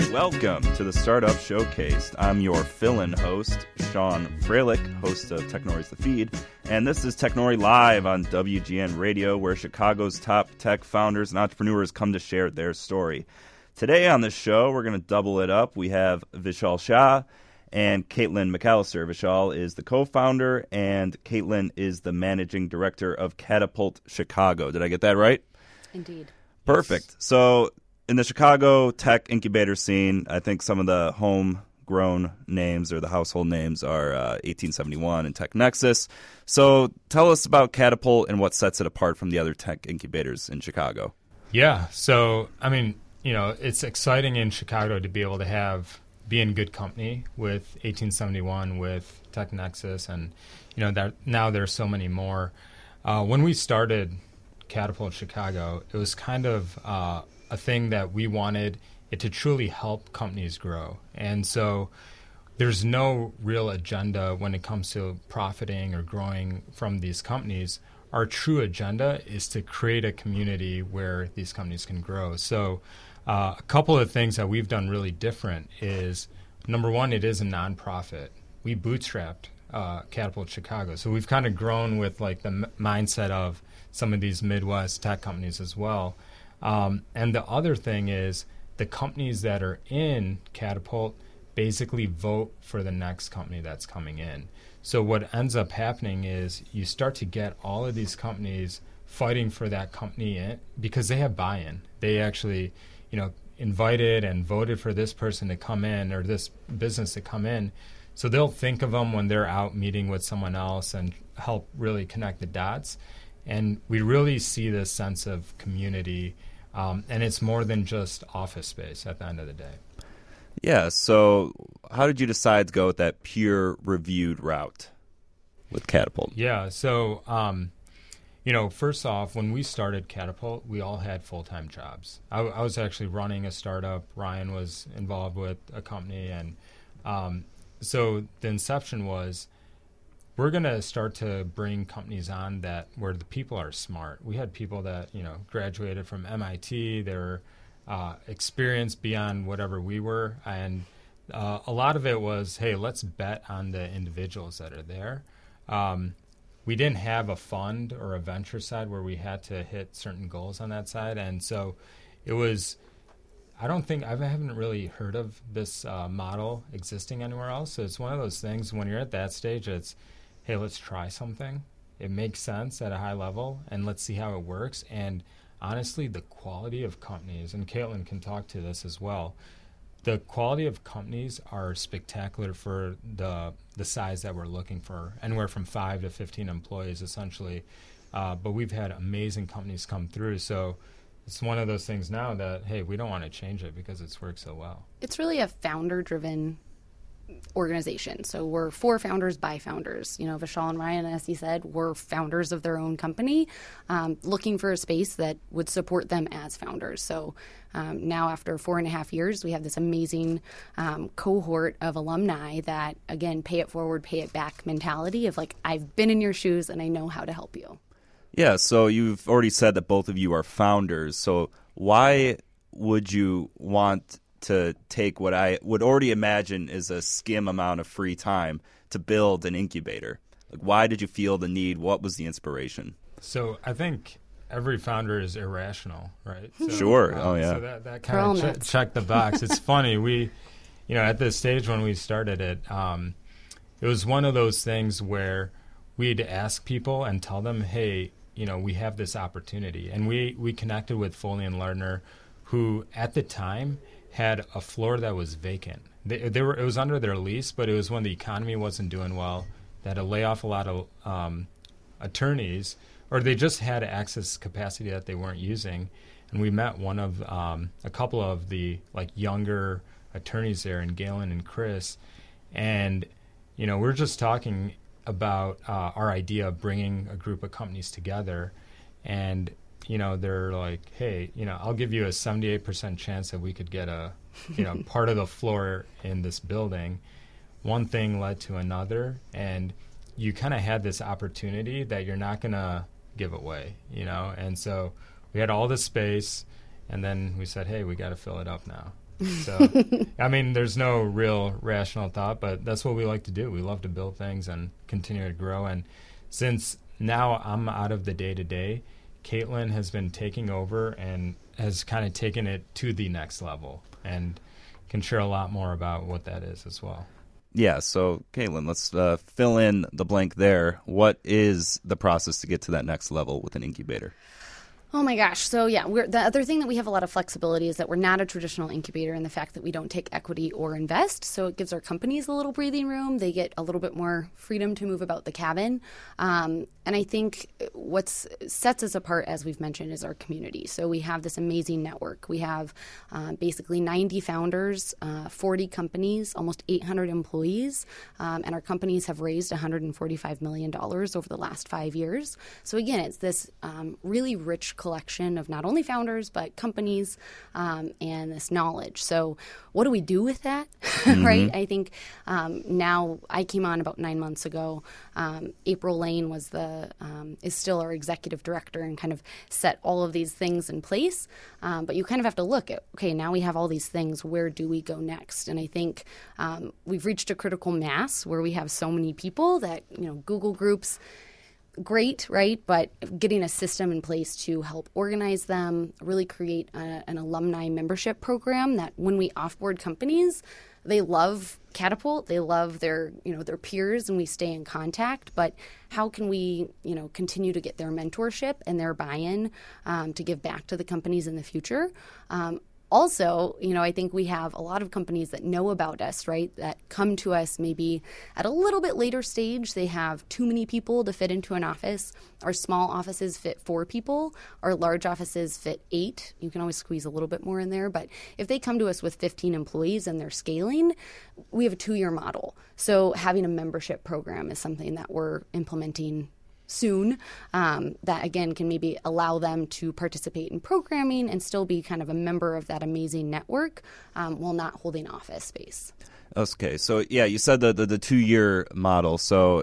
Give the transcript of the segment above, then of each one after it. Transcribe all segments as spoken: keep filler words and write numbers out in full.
Welcome to the Startup Showcase. I'm your fill-in host, Sean Freilich, host of Technori's The Feed, and this is Technori Live on W G N Radio, where Chicago's top tech founders and entrepreneurs come to share their story. Today on the show, we're going to double it up. We have Vishal Shah and Caitlin McAllister. Vishal is the co-founder, and Caitlin is the managing director of Catapult Chicago. Did I get that right? Indeed. Perfect. So in the Chicago tech incubator scene, I think some of the homegrown names or the household names are uh, eighteen seventy-one and TechNexus. So tell us about Catapult and what sets it apart from the other tech incubators in Chicago. Yeah. So, I mean, you know, it's exciting in Chicago to be able to have be in good company with eighteen seventy-one, with TechNexus, and, you know, that now there's so many more. Uh, when we started Catapult Chicago, it was kind of uh, a thing that we wanted it to truly help companies grow. And so there's no real agenda when it comes to profiting or growing from these companies. Our true agenda is to create a community where these companies can grow. So uh, a couple of things that we've done really different is, number one, it is a nonprofit. We bootstrapped uh, Catapult Chicago. So we've kind of grown with like the m- mindset of some of these Midwest tech companies as well. Um, and the other thing is the companies that are in Catapult basically vote for the next company that's coming in. So what ends up happening is you start to get all of these companies fighting for that company in, because they have buy-in. They actually, you know, invited and voted for this person to come in or this business to come in. So they'll think of them when they're out meeting with someone else and help really connect the dots. And we really see this sense of community, um, and it's more than just office space at the end of the day. Yeah, so how did you decide to go with that peer-reviewed route with Catapult? Yeah, so, um, you know, first off, when we started Catapult, we all had full-time jobs. I, I was actually running a startup. Ryan was involved with a company, and um, so the inception was, we're going to start to bring companies on that where the people are smart. We had people that, you know, graduated from M I T. They were uh, experienced beyond whatever we were. And uh, a lot of it was, hey, let's bet on the individuals that are there. Um, we didn't have a fund or a venture side where we had to hit certain goals on that side. And so it was, I don't think, I haven't really heard of this uh, model existing anywhere else. So it's one of those things when you're at that stage, it's, hey, let's try something. It makes sense at a high level, and let's see how it works. And honestly, the quality of companies, and Caitlin can talk to this as well, the quality of companies are spectacular for the the size that we're looking for, anywhere from five to fifteen employees, essentially. Uh, but we've had amazing companies come through. So it's one of those things now that, hey, we don't want to change it because it's worked so well. It's really a founder-driven organization. So we're for founders by founders. You know, Vishal and Ryan, as he said, were founders of their own company, um, looking for a space that would support them as founders. So um, now after four and a half years, we have this amazing um, cohort of alumni that, again, pay it forward, pay it back mentality of like, I've been in your shoes and I know how to help you. Yeah, so you've already said that both of you are founders. So why would you want to take what I would already imagine is a skim amount of free time to build an incubator? Like, why did you feel the need? What was the inspiration? So I think every founder is irrational, right? So, sure. um, oh, yeah. So that, that kind of che- checked the box. It's funny. We, you know, at this stage when we started it, um, it was one of those things where we'd ask people and tell them, hey, you know, we have this opportunity. And we, we connected with Foley and Lardner, who at the time had a floor that was vacant. They, they were it was under their lease, but it was when the economy wasn't doing well. They had to lay off a lot of um, attorneys, or they just had access capacity that they weren't using. And we met one of um, a couple of the like younger attorneys there, and Galen and Chris, and you know we're just talking about uh, our idea of bringing a group of companies together, and you know, they're like, hey, you know, I'll give you a seventy-eight percent chance that we could get a, you know, part of the floor in this building. One thing led to another, and you kind of had this opportunity that you're not going to give away, you know? And so we had all this space, and then we said, hey, we got to fill it up now. So, I mean, there's no real rational thought, but that's what we like to do. We love to build things and continue to grow. And since now I'm out of the day-to-day, Caitlin has been taking over and has kind of taken it to the next level and can share a lot more about what that is as well. Yeah, so Caitlin, let's uh, fill in the blank there. What is the process to get to that next level with an incubator? Oh my gosh. So yeah, we're, the other thing that we have a lot of flexibility is that we're not a traditional incubator in the fact that we don't take equity or invest. So it gives our companies a little breathing room. They get a little bit more freedom to move about the cabin. Um, and I think what sets us apart, as we've mentioned, is our community. So we have this amazing network. We have uh, basically ninety founders, uh, forty companies, almost eight hundred employees. Um, and our companies have raised one hundred forty-five million dollars over the last five years. So again, it's this um, really rich collection of not only founders but companies um, and this knowledge. So what do we do with that? Mm-hmm. Right? I think um, now I came on about nine months ago. Um, April Lane was the um, is still our executive director and kind of set all of these things in place. Um, but you kind of have to look at, okay, now we have all these things. Where do we go next? And I think um, we've reached a critical mass where we have so many people that, you know, Google Groups, great, right? But getting a system in place to help organize them, really create a, an alumni membership program that when we offboard companies, they love Catapult, they love their, you know, their peers, and we stay in contact. But how can we, you know, continue to get their mentorship and their buy-in um, to give back to the companies in the future? Um, Also, you know, I think we have a lot of companies that know about us, right, that come to us maybe at a little bit later stage. They have too many people to fit into an office. Our small offices fit four people. Our large offices fit eight. You can always squeeze a little bit more in there. But if they come to us with fifteen employees and they're scaling, we have a two-year model. So having a membership program is something that we're implementing soon, um, that again can maybe allow them to participate in programming and still be kind of a member of that amazing network um, while not holding office space. Okay, so yeah, you said the, the, the two-year model. So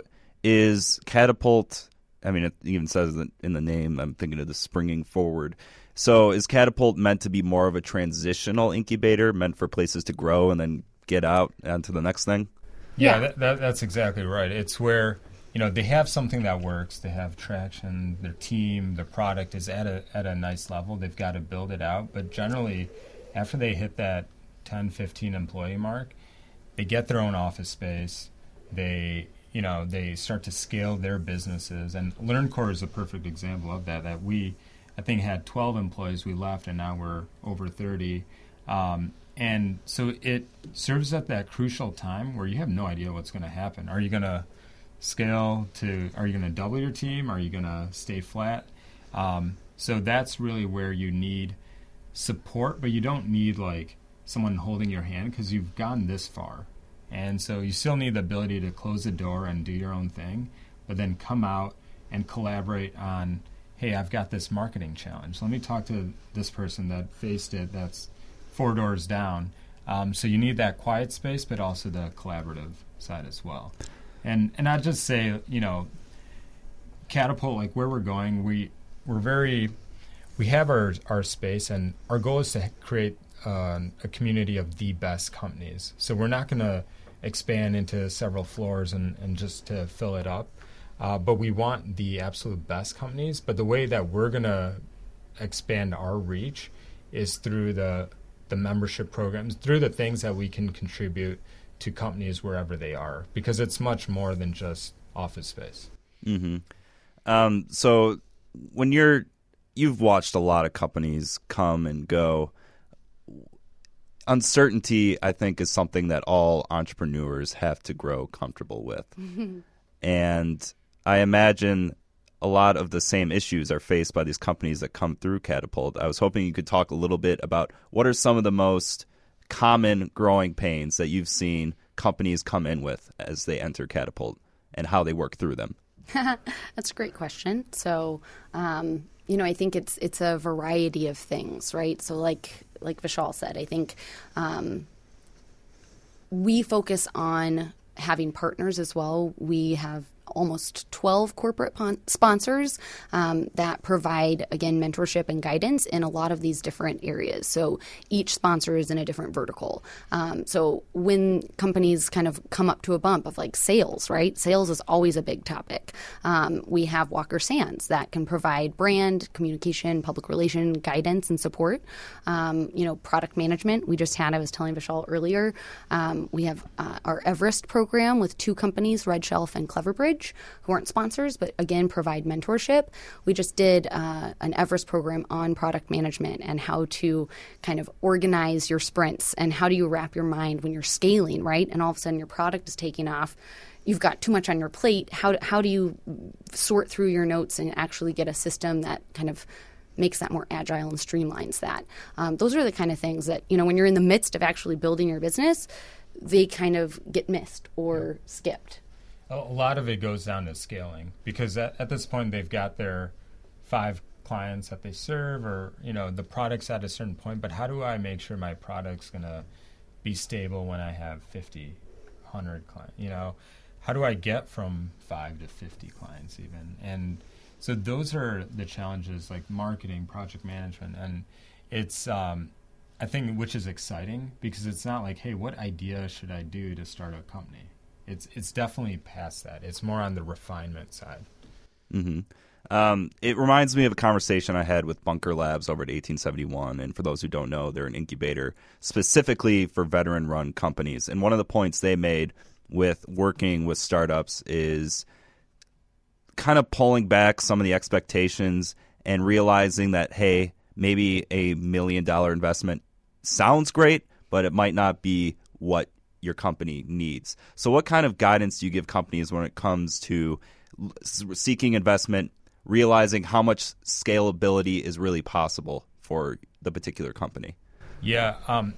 is Catapult, I mean, it even says in the name, I'm thinking of the springing forward. So is Catapult meant to be more of a transitional incubator, meant for places to grow and then get out onto the next thing? Yeah, Yeah. That, that, that's exactly right. It's where, you know, they have something that works. They have traction. Their team, their product is at a at a nice level. They've got to build it out. But generally, after they hit that ten, fifteen employee mark, they get their own office space. They, you know, they start to scale their businesses. And LearnCore is a perfect example of that. That we, I think, had twelve employees. We left, and now we're over thirty. Um, and so it serves at that crucial time where you have no idea what's going to happen. Are you going to scale to, are you going to double your team? Are you going to stay flat? Um, so that's really where you need support, but you don't need like someone holding your hand because you've gone this far. And so you still need the ability to close the door and do your own thing, but then come out and collaborate on, hey, I've got this marketing challenge. Let me talk to this person that faced it that's four doors down. Um, so you need that quiet space, but also the collaborative side as well. And and I'd just say, you know, Catapult, like where we're going, we, we're very, we have our, our space, and our goal is to create uh, a community of the best companies. So we're not going to expand into several floors and, and just to fill it up. Uh, but we want the absolute best companies. But the way that we're going to expand our reach is through the the membership programs, through the things that we can contribute to companies wherever they are, because it's much more than just office space. Mm-hmm. Um, so when you're, you've watched a lot of companies come and go. Uncertainty, I think, is something that all entrepreneurs have to grow comfortable with. Mm-hmm. And I imagine a lot of the same issues are faced by these companies that come through Catapult. I was hoping you could talk a little bit about what are some of the most common growing pains that you've seen companies come in with as they enter Catapult and how they work through them. That's a great question. So, um, you know, I think it's it's a variety of things, right? So like like Vishal said, I think um, we focus on having partners as well. We have almost twelve corporate pon- sponsors um, that provide, again, mentorship and guidance in a lot of these different areas. So each sponsor is in a different vertical. Um, so when companies kind of come up to a bump of like sales, right? Sales is always a big topic. Um, we have Walker Sands that can provide brand, communication, public relation, guidance, and support. Um, you know, product management. We just had, I was telling Vishal earlier, um, we have uh, our Everest program with two companies, Red Shelf and Cleverbridge, who aren't sponsors, but again, provide mentorship. We just did uh, an Everest program on product management and how to kind of organize your sprints and how do you wrap your mind when you're scaling, right? And all of a sudden your product is taking off. You've got too much on your plate. How, how do you sort through your notes and actually get a system that kind of makes that more agile and streamlines that? Um, those are the kind of things that, you know, when you're in the midst of actually building your business, they kind of get missed or skipped. A lot of it goes down to scaling because at, at this point they've got their five clients that they serve, or you know the product's at a certain point. But how do I make sure my product's gonna be stable when I have fifty, one hundred clients? You know, how do I get from five to fifty clients even? And so those are the challenges, like marketing, project management, and it's um, I think which is exciting because it's not like, hey, what idea should I do to start a company? It's it's definitely past that. It's more on the refinement side. Mm-hmm. Um, it reminds me of a conversation I had with Bunker Labs over at eighteen seventy-one. And for those who don't know, they're an incubator specifically for veteran-run companies. And one of the points they made with working with startups is kind of pulling back some of the expectations and realizing that, hey, maybe a million-dollar investment sounds great, but it might not be what your company needs. So what kind of guidance do you give companies when it comes to seeking investment, realizing how much scalability is really possible for the particular company? Yeah, um,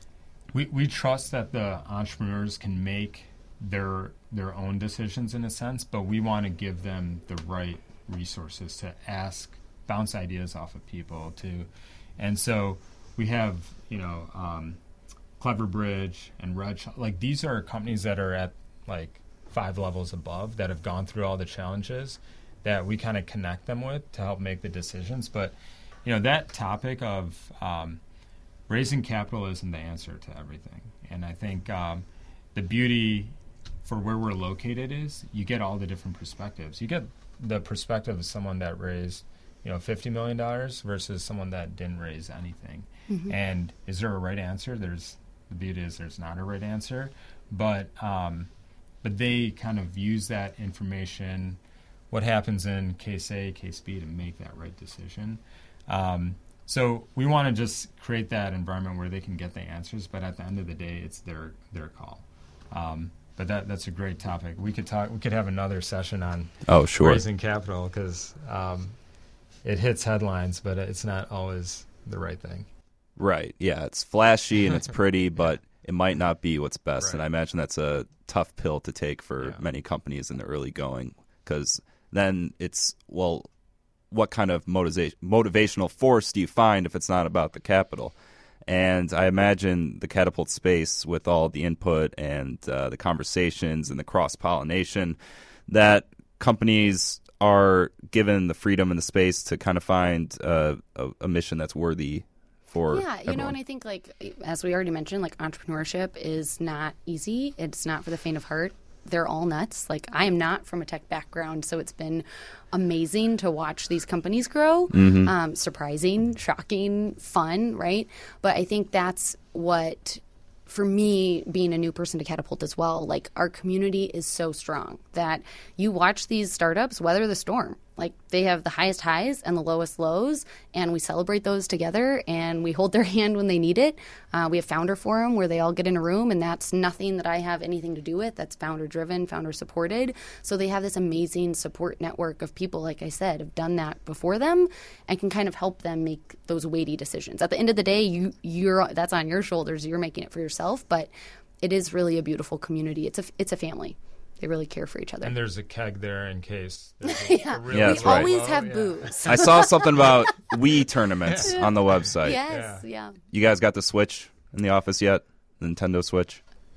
we we trust that the entrepreneurs can make their their own decisions in a sense, but we want to give them the right resources to ask, bounce ideas off of people to, and so we have you know um, Cleverbridge and Red Shelf. Like these are companies that are at like five levels above that have gone through all the challenges that we kind of connect them with to help make the decisions. But, you know, that topic of um, raising capital isn't the answer to everything. And I think um, the beauty for where we're located is you get all the different perspectives. You get the perspective of someone that raised, you know, fifty million dollars versus someone that didn't raise anything. Mm-hmm. And is there a right answer? There's the beauty is there's not a right answer. But um, but they kind of use that information, what happens in case A, case B, to make that right decision. Um, so we want to just create that environment where they can get the answers, but at the end of the day, it's their their call. Um, but that that's a great topic. We could talk. We could have another session on oh sure raising capital because um, it hits headlines, but it's not always the right thing. Right. Yeah, it's flashy and it's pretty, but it might not be what's best. Right. And I imagine that's a tough pill to take for yeah. many companies in the early going, because then it's, well, what kind of motiva- motivational force do you find if it's not about the capital? And I imagine the Catapult space, with all the input and uh, the conversations and the cross-pollination, that companies are given the freedom and the space to kind of find uh, a, a mission that's worthy for yeah, you everyone. know, and I think, like, as we already mentioned, like, entrepreneurship is not easy. It's not for the faint of heart. They're all nuts. Like, I am not from a tech background, so it's been amazing to watch these companies grow. Mm-hmm. Um, surprising, shocking, fun, right? But I think that's what, for me, being a new person to Catapult as well, like, our community is so strong that you watch these startups weather the storm. Like, they have the highest highs and the lowest lows, and we celebrate those together, and we hold their hand when they need it. Uh, we have Founder Forum where they all get in a room, and that's nothing that I have anything to do with. That's founder-driven, founder-supported. So they have this amazing support network of people, like I said, have done that before them and can kind of help them make those weighty decisions. At the end of the day, you, you're that's on your shoulders. You're making it for yourself, but it is really a beautiful community. It's a, it's a family. They really care for each other. And there's a keg there in case. A, yeah, a really yeah, we that's right. always low, have yeah. booze. I saw something about Wii tournaments on the website. Yes, Yeah. yeah. You guys got the Switch in the office yet? The Nintendo Switch?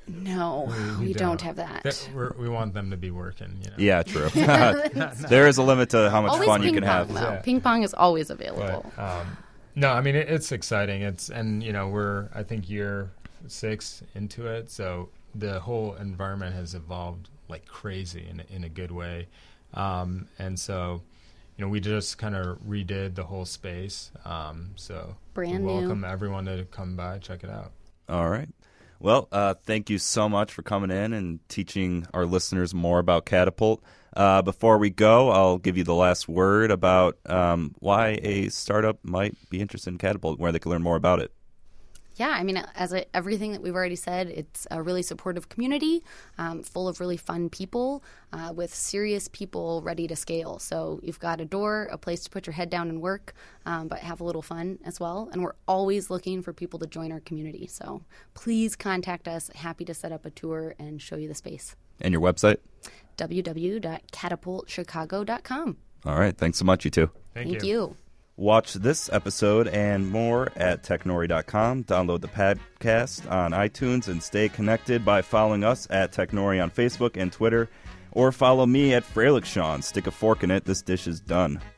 No, we, we don't. don't have that. that we're, we want them to be working. You know? Yeah, true. There is a limit to how much always fun you can pong, have. Though. Yeah. Ping pong is always available. But, um, no, I mean it, it's exciting. It's and you know we're I think year six into it, so the whole environment has evolved like crazy in in a good way, um, and so. You know, we just kind of redid the whole space, um, so brand we welcome new. everyone to come by, check it out. All right. Well, uh, thank you so much for coming in and teaching our listeners more about Catapult. Uh, before we go, I'll give you the last word about um, why a startup might be interested in Catapult, where they can learn more about it. Yeah, I mean, as a, everything that we've already said, it's a really supportive community, um, full of really fun people, uh, with serious people ready to scale. So you've got a door, a place to put your head down and work, um, but have a little fun as well. And we're always looking for people to join our community. So please contact us. Happy to set up a tour and show you the space. And your website? w w w dot catapult chicago dot com. All right. Thanks so much, you two. Thank, Thank you. you. Watch this episode and more at technori dot com. Download the podcast on iTunes and stay connected by following us at Technori on Facebook and Twitter, or follow me at Freilich Sean. Stick a fork in it. This dish is done.